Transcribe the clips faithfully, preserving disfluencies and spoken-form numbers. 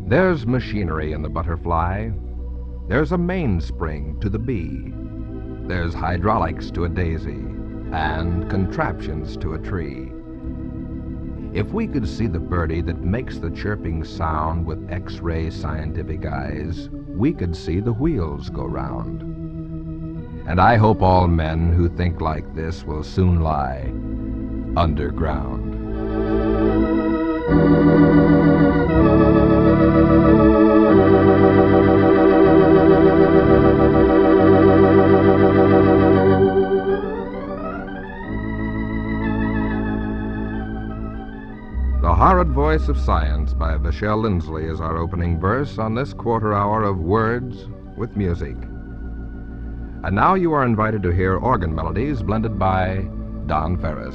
There's machinery in the butterfly. There's a mainspring to the bee. There's hydraulics to a daisy and contraptions to a tree. If we could see the birdie that makes the chirping sound with X-ray scientific eyes, we could see the wheels go round. And I hope all men who think like this will soon lie underground. The Horrid Voice of Science by Vachel Lindsay is our opening verse on this quarter hour of Words with Music. And now you are invited to hear organ melodies blended by Don Ferris.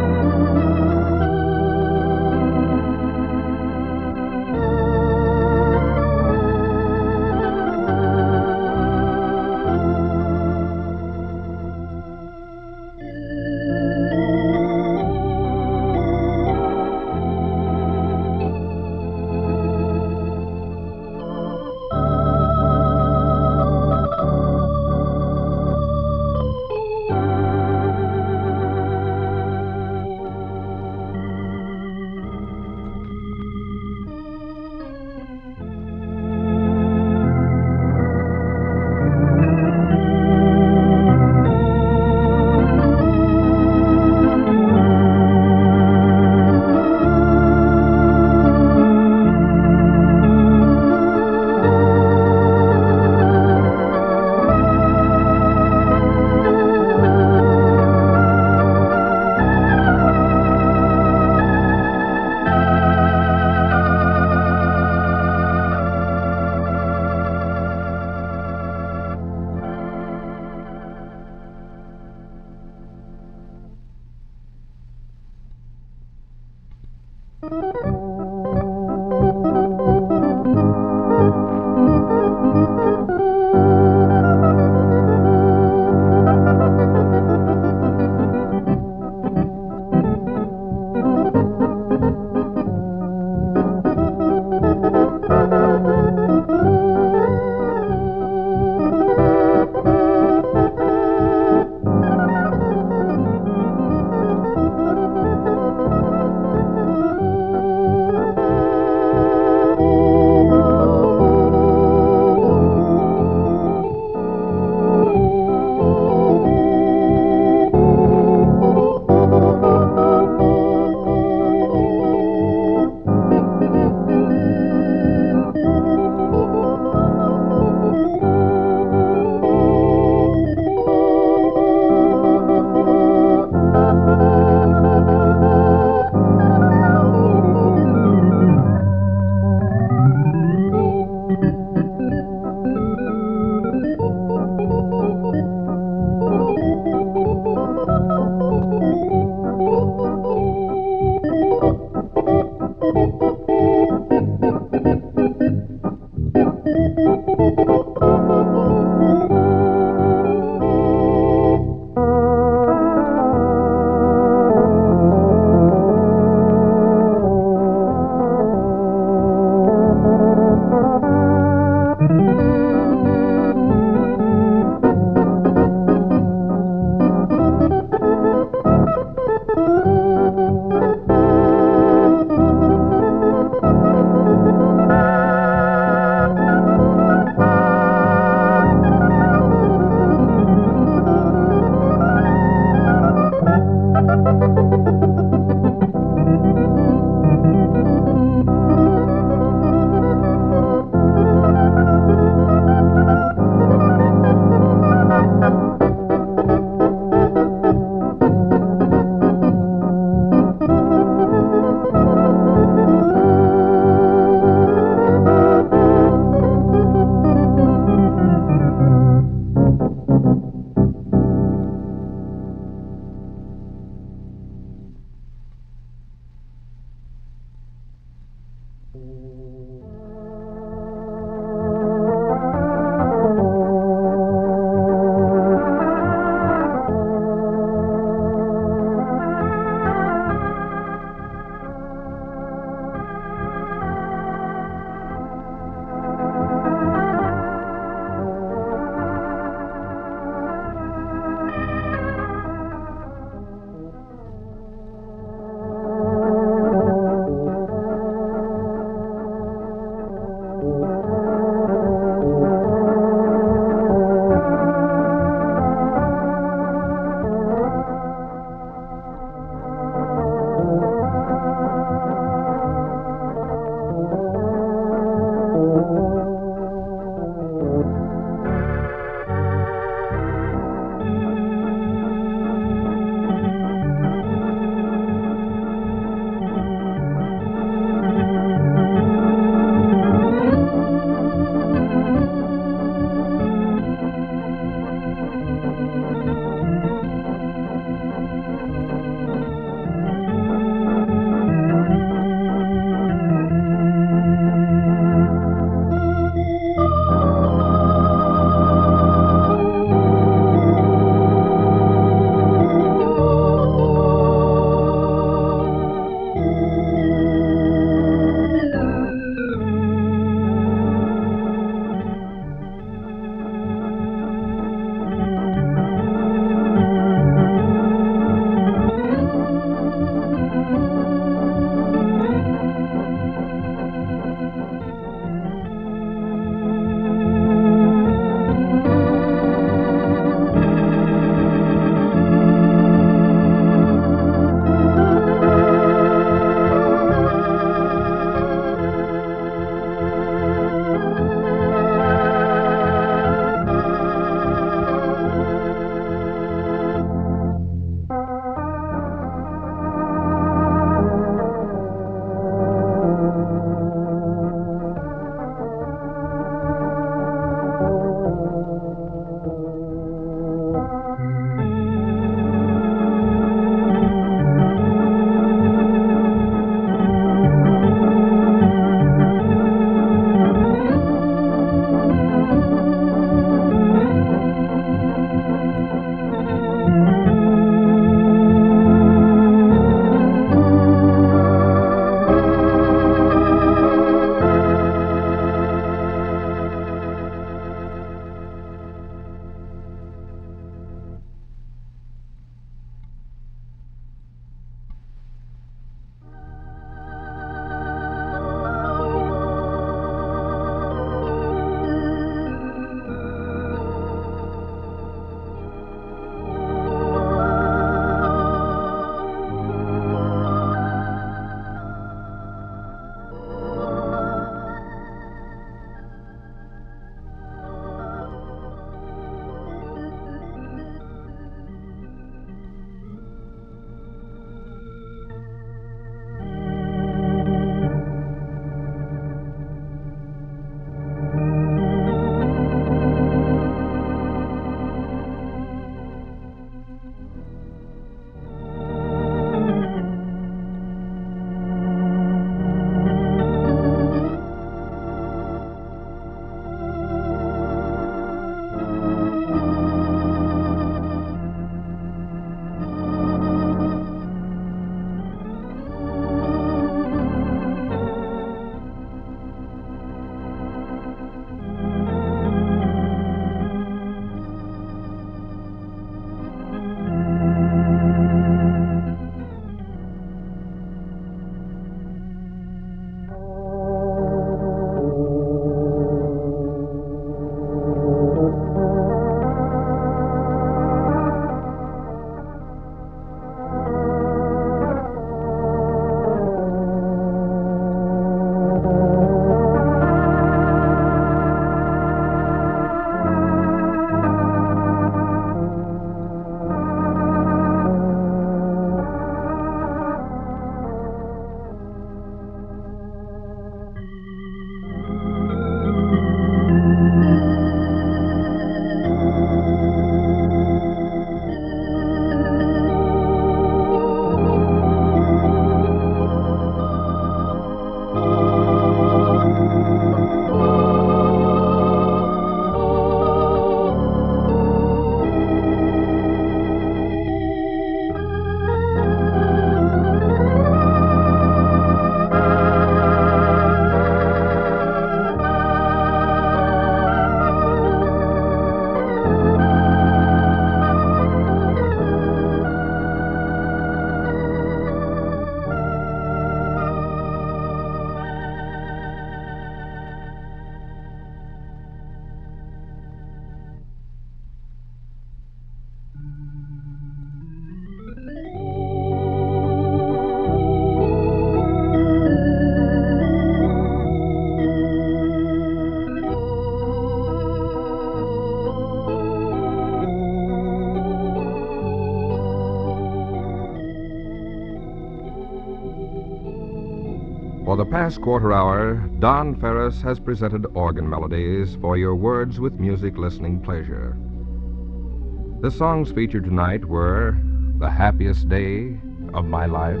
For the past quarter hour, Don Ferris has presented organ melodies for your Words with Music listening pleasure. The songs featured tonight were The Happiest Day of My Life,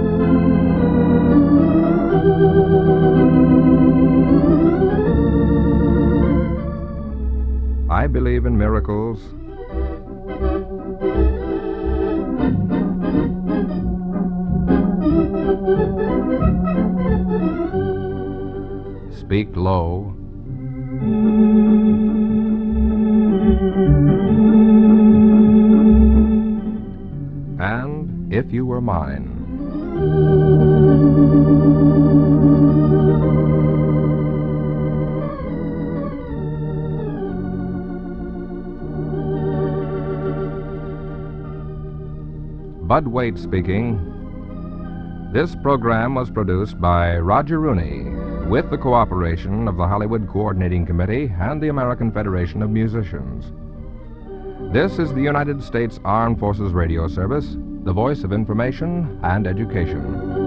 I Believe in Miracles, Speak Low, and If You Were Mine. Bud Waite speaking. This program was produced by Roger Rooney with the cooperation of the Hollywood Coordinating Committee and the American Federation of Musicians. This is the United States Armed Forces Radio Service, the voice of information and education.